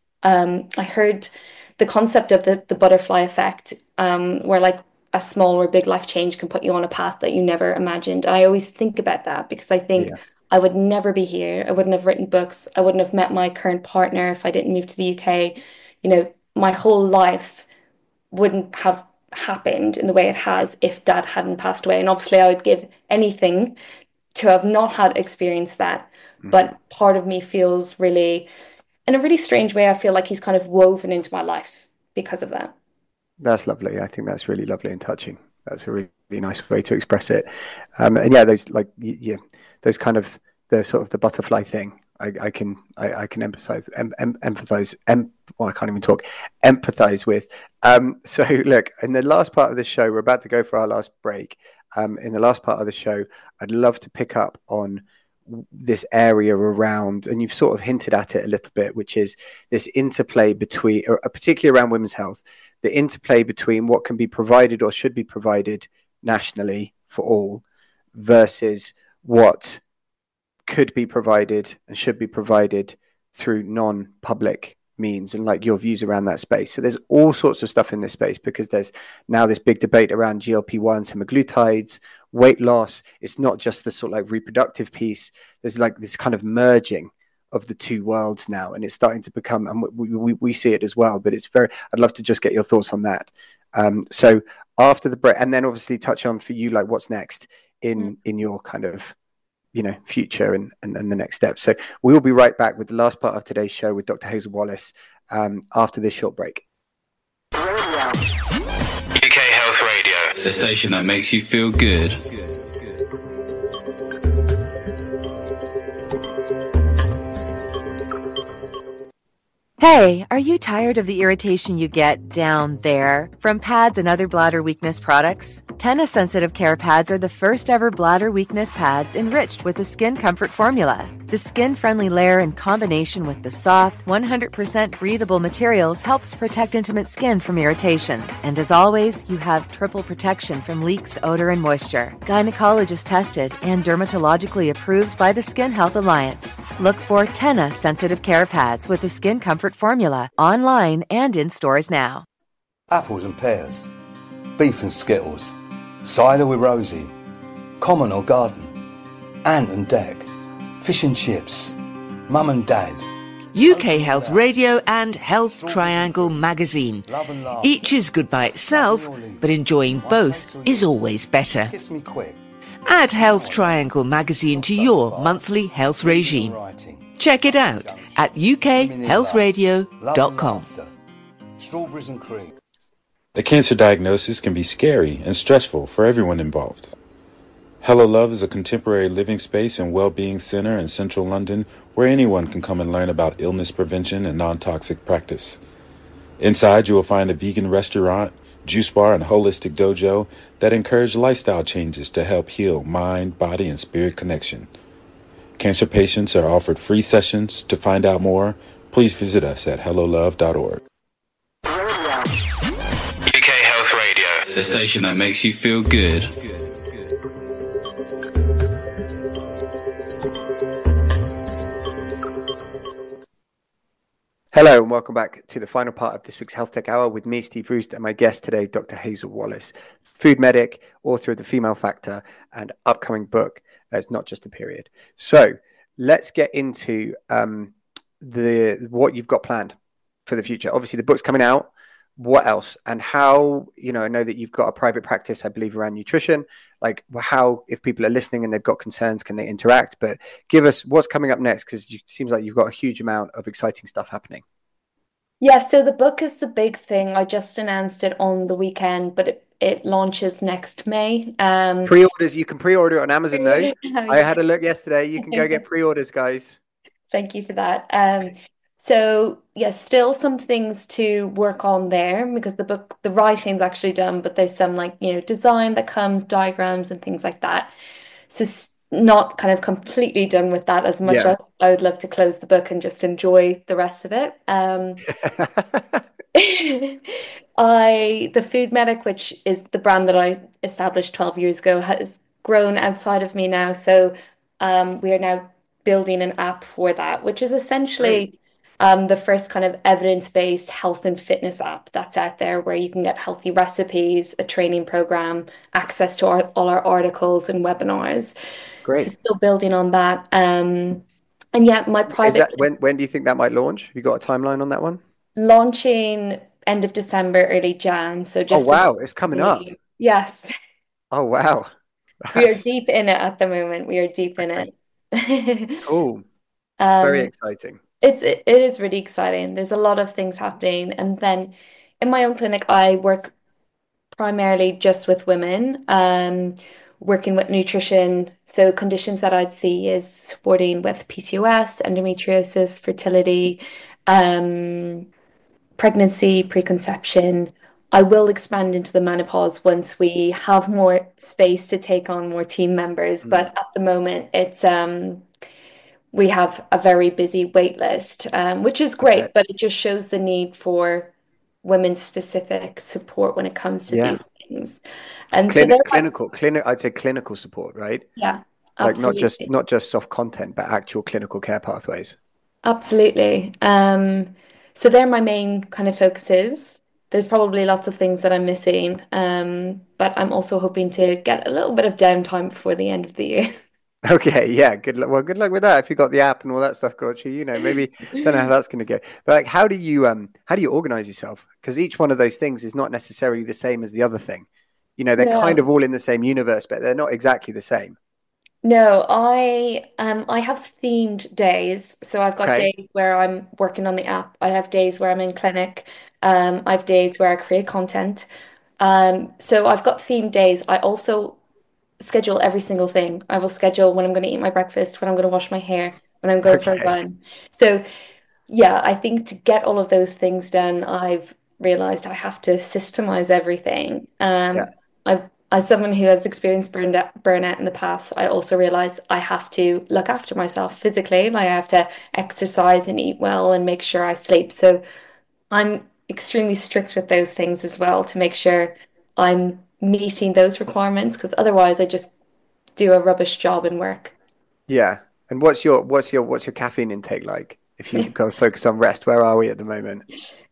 um, I heard the concept of the, the butterfly effect, um, where like a small or big life change can put you on a path that you never imagined. And I always think about that because I think Yeah. I would never be here. I wouldn't have written books. I wouldn't have met my current partner if I didn't move to the U K. You know, my whole life wouldn't have happened in the way it has if dad hadn't passed away. And obviously, I would give anything to have not had experienced that. Mhm. But part of me feels really, in a really strange way, I feel like he's kind of woven into my life because of that. That's lovely. I think that's really lovely and touching. That's a really, really nice way to express it. Um, and yeah, those like y- yeah, those kind of the sort of the butterfly thing. I, I can I, I can emphasize em, em, empathize em, well, I can't even talk empathize with. Um, so look, in the last part of the show, we're about to go for our last break. Um, in the last part of the show, I'd love to pick up on this area around, and you've sort of hinted at it a little bit, which is this interplay between, or particularly around women's health, the interplay between what can be provided or should be provided nationally for all versus what could be provided and should be provided through non-public means, and like your views around that space. So there's all sorts of stuff in this space because there's now this big debate around G L P ones, semaglutides, weight loss. It's not just the sort of like reproductive piece. There's like this kind of merging of the two worlds now, and it's starting to become, and we, we, we see it as well, but it's very, I'd love to just get your thoughts on that. Um, so after the break, and then obviously touch on for you, like what's next in, in your kind of, you know, future and, and, and the next step. So we will be right back with the last part of today's show with Doctor Hazel Wallace um, after this short break. U K Health Radio, the station that makes you feel good. Hey, are you tired of the irritation you get down there from pads and other bladder weakness products? Tena Sensitive Care Pads are the first ever bladder weakness pads enriched with the Skin Comfort formula. The skin-friendly layer in combination with the soft, one hundred percent breathable materials helps protect intimate skin from irritation. And as always, you have triple protection from leaks, odor, and moisture. Gynecologist tested and dermatologically approved by the Skin Health Alliance. Look for Tena Sensitive Care Pads with the Skin Comfort formula online and in stores now. Apples and pears, beef and skittles, Cider with Rosie, Common or Garden, Ant and Dec, Fish and Chips, Mum and Dad. U K Health Radio and Health Triangle magazine. Each is good by itself, but enjoying both is always better. Kiss me quick. Add Health Triangle magazine to your monthly health regime. Check it out at u k health radio dot com. Strawberries and cream. A cancer diagnosis can be scary and stressful for everyone involved. Hello Love is a contemporary living space and well-being center in central London where anyone can come and learn about illness prevention and non-toxic practice. Inside, you will find a vegan restaurant, juice bar, and holistic dojo that encourage lifestyle changes to help heal mind, body, and spirit connection. Cancer patients are offered free sessions. To find out more, please visit us at hello love dot org. U K Health Radio, the station that makes you feel good. Hello and welcome back to the final part of this week's Health Tech Hour with me, Steve Roost, and my guest today, Doctor Hazel Wallace, food medic, author of The Female Factor, and upcoming book, uh, It's Not Just a Period. So let's get into um, the what you've got planned for the future. Obviously, the book's coming out. What else? And how, you know, I know that you've got a private practice, I believe, around nutrition. Like how, if people are listening and they've got concerns, can they interact? But give us what's coming up next, because it seems like you've got a huge amount of exciting stuff happening. Yeah, so the book is the big thing. I just announced it on the weekend, but it, it launches next May. Um, Pre-orders, you can pre-order it on Amazon though. I had a look yesterday. You can go get pre-orders, guys. Thank you for that. Um, so yes, still some things to work on there because the book, the writing's actually done, but there's some like, you know, design that comes, diagrams and things like that. So s- not kind of completely done with that as much Yeah. as I would love to close the book and just enjoy the rest of it. Um, I, the Food Medic, which is the brand that I established twelve years ago, has grown outside of me now. So um, we are now building an app for that, which is essentially um, the first kind of evidence-based health and fitness app that's out there where you can get healthy recipes, a training program, access to our, all our articles and webinars. Great. So still building on that. Um, and yeah, my Is private that when when do you think that might launch? Have you got a timeline on that one? launching end of December, early Jan. So just Oh wow, it's coming up. Yes, Oh wow. we are That's deep in it at the moment. We are deep in it. cool. It's very Um, exciting. It's it, it is really exciting. There's a lot of things happening. And then in my own clinic, I work primarily just with women, um, working with nutrition. So conditions that I'd see is supporting with P C O S, endometriosis, fertility, um, pregnancy, preconception. I will expand into the menopause once we have more space to take on more team members. But at the moment, it's um we have a very busy wait list, um, which is great, Okay. but it just shows the need for women-specific support when it comes to Yeah. these things. And so Clin- they're like, clinical, clinic. I'd say clinical support, right? yeah, Like not just absolutely. not just soft content, but actual clinical care pathways. Absolutely. Um, so they're my main kind of focuses. There's probably lots of things that I'm missing, um, but I'm also hoping to get a little bit of downtime before the end of the year. Okay, yeah, good luck. Well, good luck with that. If you got the app and all that stuff, got you. You know, maybe don't know how that's going to go. But like, how do you um, how do you organize yourself? Because each one of those things is not necessarily the same as the other thing. You know, they're kind No. of all in the same universe, but they're not exactly the same. No, I um I have themed days. So I've got Okay, days where I'm working on the app. I have days where I'm in clinic. Um, I have days where I create content. Um, so I've got themed days. I also schedule every single thing. I will schedule when I'm going to eat my breakfast, when I'm going to wash my hair, when I'm going for a okay, run. So yeah, I think to get all of those things done, I've realized I have to systemize everything. yeah, Um, I, as someone who has experienced burned out, burnout in the past, I also realize I have to look after myself physically. Like I have to exercise and eat well and make sure I sleep. So I'm extremely strict with those things as well to make sure I'm meeting those requirements because otherwise I just do a rubbish job in work. yeah. And what's your what's your what's your caffeine intake like? If you go focus on rest, where are we at the moment?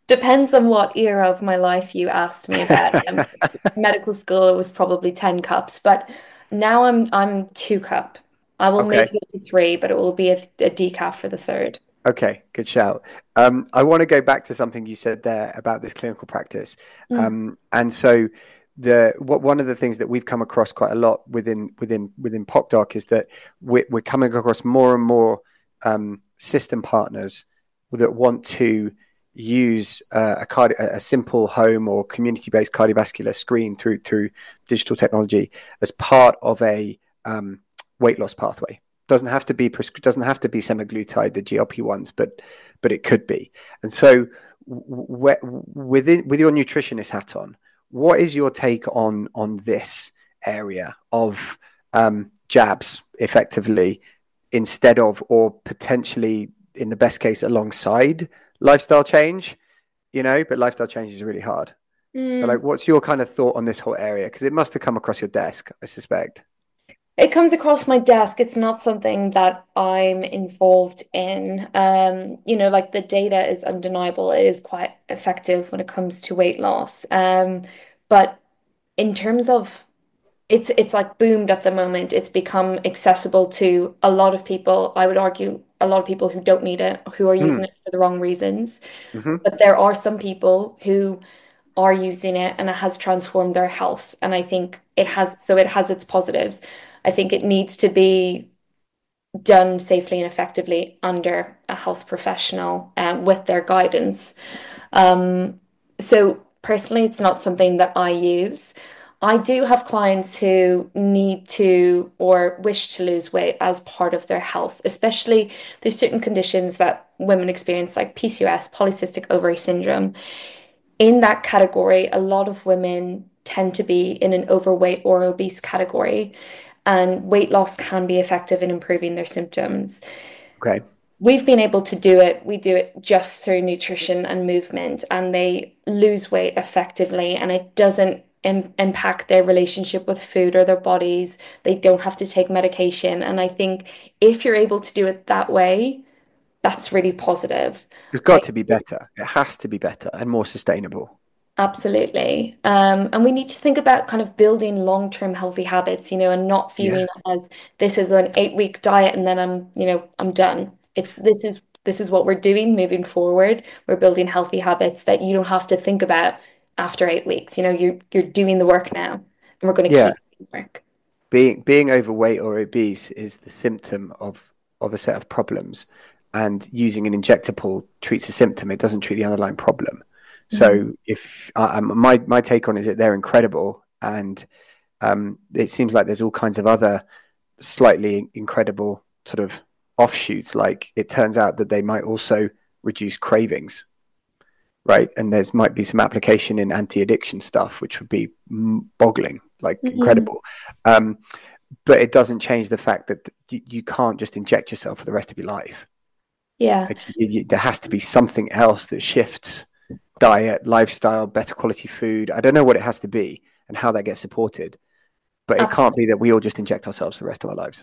Depends on what era of my life you asked me about. Um, medical school, it was probably ten cups, but now I'm I'm two cup. I will Okay. maybe go to three, but it will be a, a decaf for the third. Okay, good shout. Um, I want to go back to something you said there about this clinical practice. Mm. Um, and so the what one of the things that we've come across quite a lot within within within PocDoc is that we're, we're coming across more and more um, system partners that want to use uh, a, cardi- a simple home or community-based cardiovascular screen through through digital technology as part of a um, weight loss pathway. Doesn't have to be doesn't have to be semaglutide, the G L P ones, but but it could be. And so, w- within with your nutritionist hat on, what is your take on on this area of um, jabs, effectively, instead of, or potentially in the best case alongside lifestyle change? You know, but lifestyle change is really hard. Mm. So, like, what's your kind of thought on this whole area? Because it must have come across your desk, I suspect. It comes across my desk. It's not something that I'm involved in. Um, you know, like the data is undeniable. It is quite effective when it comes to weight loss. Um, but in terms of it's it's like boomed at the moment. It's become accessible to a lot of people. I would argue a lot of people who don't need it, who are using Mm. it for the wrong reasons. Mm-hmm. But there are some people who are using it and it has transformed their health. And I think it has, so it has its positives. I think it needs to be done safely and effectively under a health professional um, with their guidance. Um, so personally, it's not something that I use. I do have clients who need to or wish to lose weight as part of their health, especially there's certain conditions that women experience like P C O S, polycystic ovary syndrome. In that category, a lot of women tend to be in an overweight or obese category, and weight loss can be effective in improving their symptoms. Okay. We've been able to do it. We do it just through nutrition and movement, and they lose weight effectively, and it doesn't im impact their relationship with food or their bodies. They don't have to take medication. And I think if you're able to do it that way, that's really positive. It's got to be better. It has to be better and more sustainable. Absolutely. Um, and we need to think about kind of building long-term healthy habits, you know, and not viewing Yeah. it as this is an eight-week diet and then I'm, you know, I'm done. It's this is this is what we're doing moving forward. We're building healthy habits that you don't have to think about after eight weeks. You know, you're you're doing the work now, and we're going to Yeah. keep doing the work. Being being overweight or obese is the symptom of of a set of problems, and using an injectable treats a symptom. It doesn't treat the underlying problem. So Mhm. if uh, my my take on it is that they're incredible, and um, it seems like there's all kinds of other slightly incredible sort of offshoots. Like it turns out that they might also reduce cravings, right? And there's might be some application in anti-addiction stuff, which would be m- boggling, like Mhm. incredible. Um, but it doesn't change the fact that you, you can't just inject yourself for the rest of your life. Yeah. Like you, you, there has to be something else that shifts diet, lifestyle, better quality food. I don't know what it has to be and how that gets supported, but it can't be that we all just inject ourselves for the rest of our lives.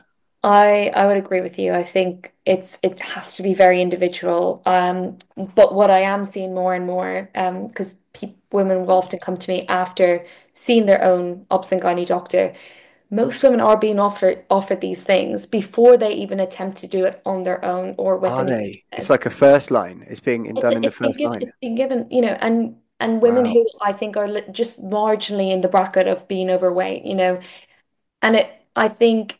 I I would agree with you. I think it's it has to be very individual. Um, but what I am seeing more and more, um, because pe women will often come to me after seeing their own obs and gynae doctor. Most women are being offered offered these things before they even attempt to do it on their own or with Are a they? It's nutritionist. like a first line. It's being It's done in the it's been first given, line. it's been given, you know, and and women Wow. who I think are li just marginally in the bracket of being overweight, you know, and it I think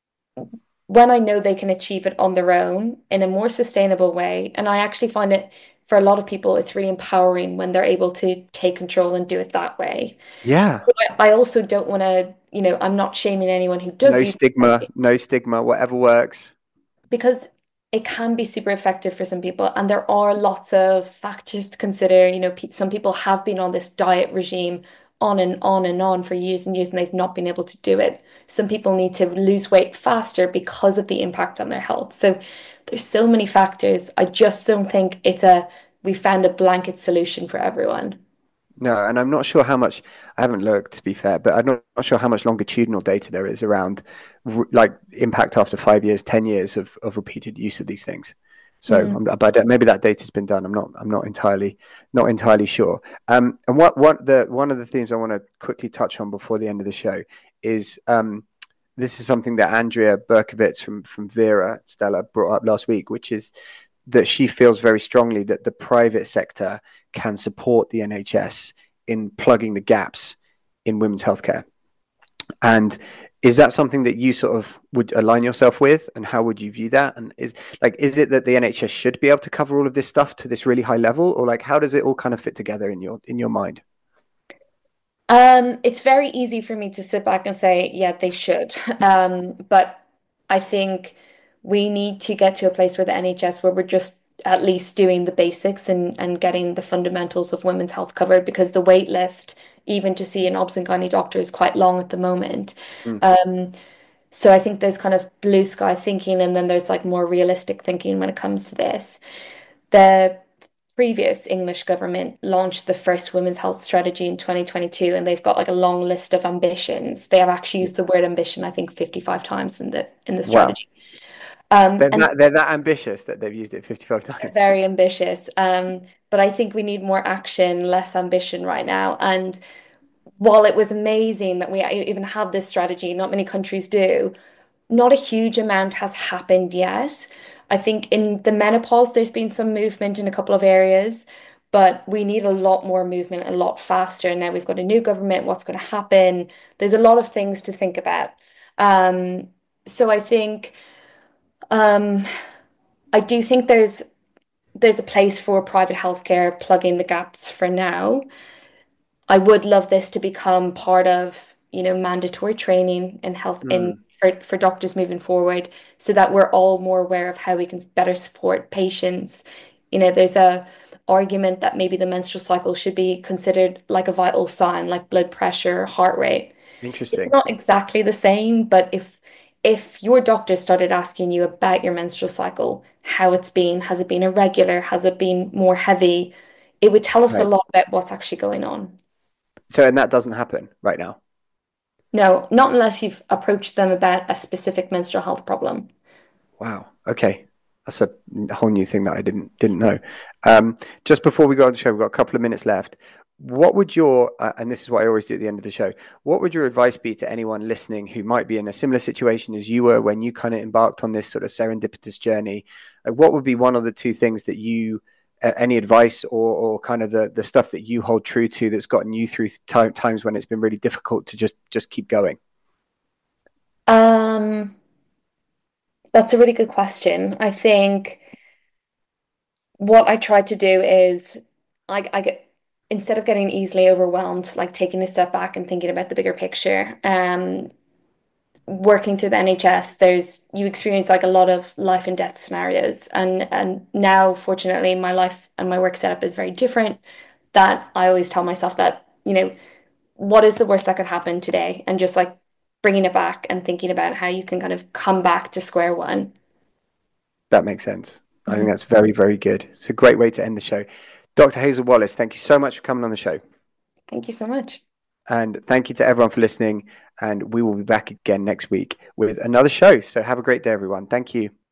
when I know they can achieve it on their own in a more sustainable way, and I actually find it for a lot of people, it's really empowering when they're able to take control and do it that way. Yeah. But I I also don't want to, you know, I'm not shaming anyone who does No use stigma, it no stigma, whatever works. because it can be super effective for some people, and there are lots of factors to consider. You know, pe some people have been on this diet regime on and on and on for years and years, and they've not been able to do it. Some people need to lose weight faster because of the impact on their health. So there's so many factors. I just don't think it's a we found a blanket solution for everyone. No, and I'm not sure how much, I haven't looked to be fair, but I'm not, not sure how much longitudinal data there is around r- like impact after five years, ten years of, of repeated use of these things. So, Mm. I'm, but maybe that data's been done. I'm not. I'm not entirely not entirely sure. Um, and what what the one of the themes I want to quickly touch on before the end of the show is um, this is something that Andrea Berkovitz from from Vera Stella brought up last week, which is that she feels very strongly that the private sector can support the N H S in plugging the gaps in women's healthcare. And is that something that you sort of would align yourself with, and how would you view that? And is like, is it that the N H S should be able to cover all of this stuff to this really high level, or like, how does it all kind of fit together in your in your mind? Um, it's very easy for me to sit back and say, yeah, they should. Um, but I think we need to get to a place where the N H S, where we're just at least doing the basics and, and getting the fundamentals of women's health covered, because the wait list, even to see an obs and gynae doctor, is quite long at the moment. Mm. Um, so I think there's kind of blue sky thinking, and then there's like more realistic thinking when it comes to this. The previous English government launched the first women's health strategy in twenty twenty-two, and they've got like a long list of ambitions. They have actually used the word ambition, I think, fifty-five times in the in the Wow. strategy. Um, They're and that they're that ambitious that they've used it fifty-five times. very ambitious. Um, but I think we need more action, less ambition right now. And while it was amazing that we even have this strategy, not many countries do, not a huge amount has happened yet. I think in the menopause, there's been some movement in a couple of areas, but we need a lot more movement, a lot faster. Now we've got a new government, what's going to happen? There's a lot of things to think about. Um, so I think um, I do think there's there's a place for private healthcare plugging the gaps for now. I would love this to become part of, you know, mandatory training in health in Mm. for, for doctors moving forward, so that we're all more aware of how we can better support patients. You know, there's a argument that maybe the menstrual cycle should be considered like a vital sign, like blood pressure, heart rate. It's Interesting. not exactly the same, but if if your doctor started asking you about your menstrual cycle, how it's been, has it been irregular, has it been more heavy, it would tell us a Right. lot about what's actually going on. So, and that doesn't happen right now. No, not unless you've approached them about a specific menstrual health problem. Wow. Okay. That's a whole new thing that I didn't didn't know. Um, just before we go on the show, we've got a couple of minutes left. What would your, uh, and this is what I always do at the end of the show, what would your advice be to anyone listening who might be in a similar situation as you were when you kind of embarked on this sort of serendipitous journey? Like, what would be one of the two things that you, uh, any advice or, or kind of the, the stuff that you hold true to that's gotten you through t- times when it's been really difficult to just, just keep going? Um, that's a really good question. I think what I try to do is I, I get instead of getting easily overwhelmed, like taking a step back and thinking about the bigger picture. Um, working through the N H S, there's you experience like a lot of life and death scenarios, and and now fortunately my life and my work setup is very different. That I always tell myself that, you know, what is the worst that could happen today, and just like bringing it back and thinking about how you can kind of come back to square one. That makes sense. I think that's very, very good. It's a great way to end the show. Doctor Hazel Wallace, thank you so much for coming on the show. Thank you so much. And thank you to everyone for listening. And we will be back again next week with another show. So have a great day, everyone. Thank you.